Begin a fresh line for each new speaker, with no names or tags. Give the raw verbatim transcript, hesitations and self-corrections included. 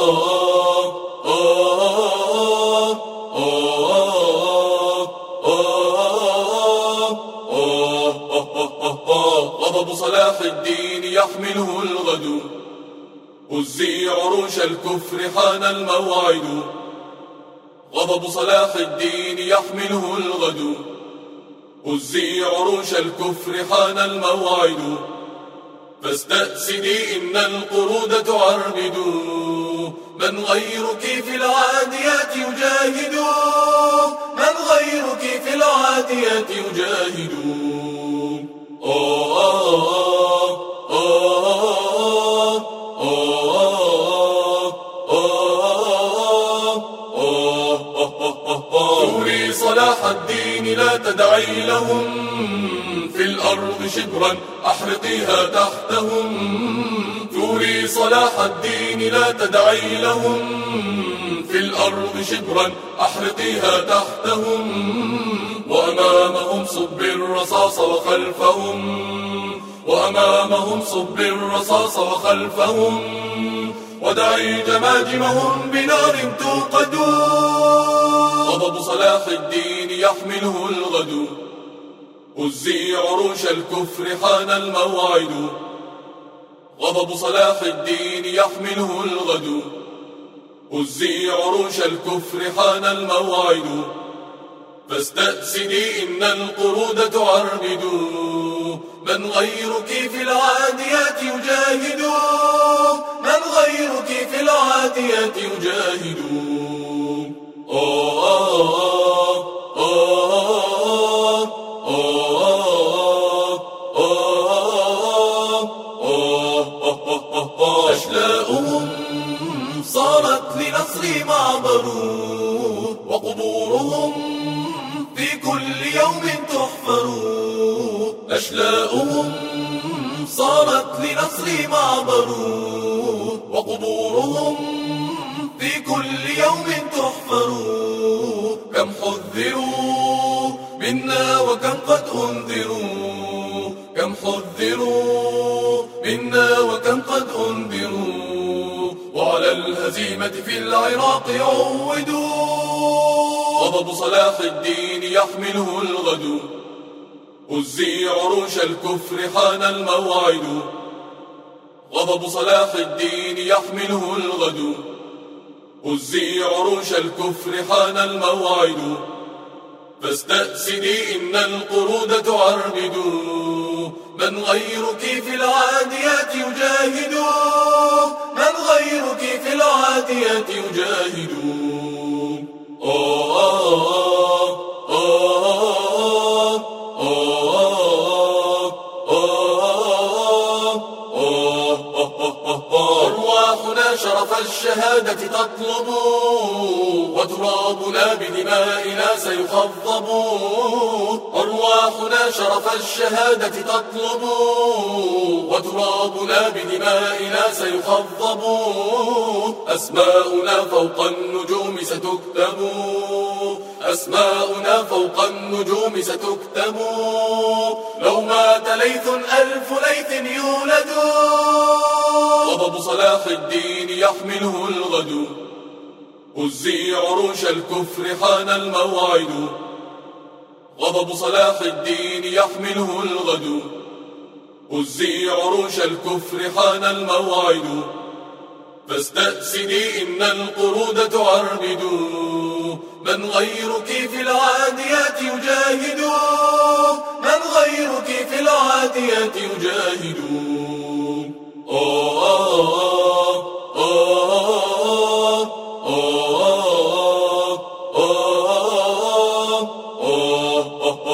غضب صلاح الدين يحمله الغد، هزي عروش الكفر حان الموعد. غضب صلاح الدين يحمله الغد، هزي عروش الكفر حان الموعد. فاستأسدي إن القرود تعربد، من غيرك في العاديات يجاهد، من غيرك في العاديات يجاهد. ثوري صلاح الدين لا تدعي لهم، في الأرض شبرا أحرقيها تحتهم. ثوري صلاح الدين لا تدعي لهم، في الأرض شبرا أحرقيها تحتهم. وأمامهم صب الرصاص وخلفهم، وأمامهم صب الرصاص وخلفهم. ودعي جماجمهم بنار توقد، غضب صلاح الدين يحمله الغد. هزي عروش الكفر حان الموعد، غضب صلاح الدين يحمله الغد. هزي عروش الكفر حان الموعد. فاستأسدي إن القرود تعربد، من غيرك في العاديات يجاهد، من غيرك في العاديات يجاهد. آه آه آه آه. أشلاؤهم صارت لنصر معبر، وقبورهم في كل يوم تحفر. أشلاؤهم صارت لنصر معبر، وقبورهم في كل يوم تحفر. كم حذروا منا وكم قد أنذروا، كم حذروا منا وكم قد أنذروا. وعلى الهزيمة في العراق عودوا، غضب صلاح الدين يحمله الغد. هزي عروش الكفر حان الموعد، غضب صلاح الدين يحمله الغد. هزي عروش الكفر حان الموعد. فاستأسدي إن القرود تعربد، من غيرك في العاديات يجاهد، من غيرك في العاديات يجاهد. آه آه آه آه. أرواحنا شرف الشهادة تطلب، وترابنا بدمائنا سيخضب. أرواحنا شرف الشهادة تطلب، وترابنا بدمائنا سيخضب. أسماؤنا فوق النجوم ستكتب، أسماؤنا فوق النجوم ستكتب. لو مات ليث ألف ليث يولد، غضب صلاح الدين يحمله الغد. هزي عروش الكفر حان الموعد، غضب صلاح الدين يحمله الغد. هزي عروش الكفر حان الموعد. فاستأسدي إن القرود تعربد، من غيرك في العاديات يجاهد، من غيرك في العاديات يجاهد. آه آه آه آه آه آه آه.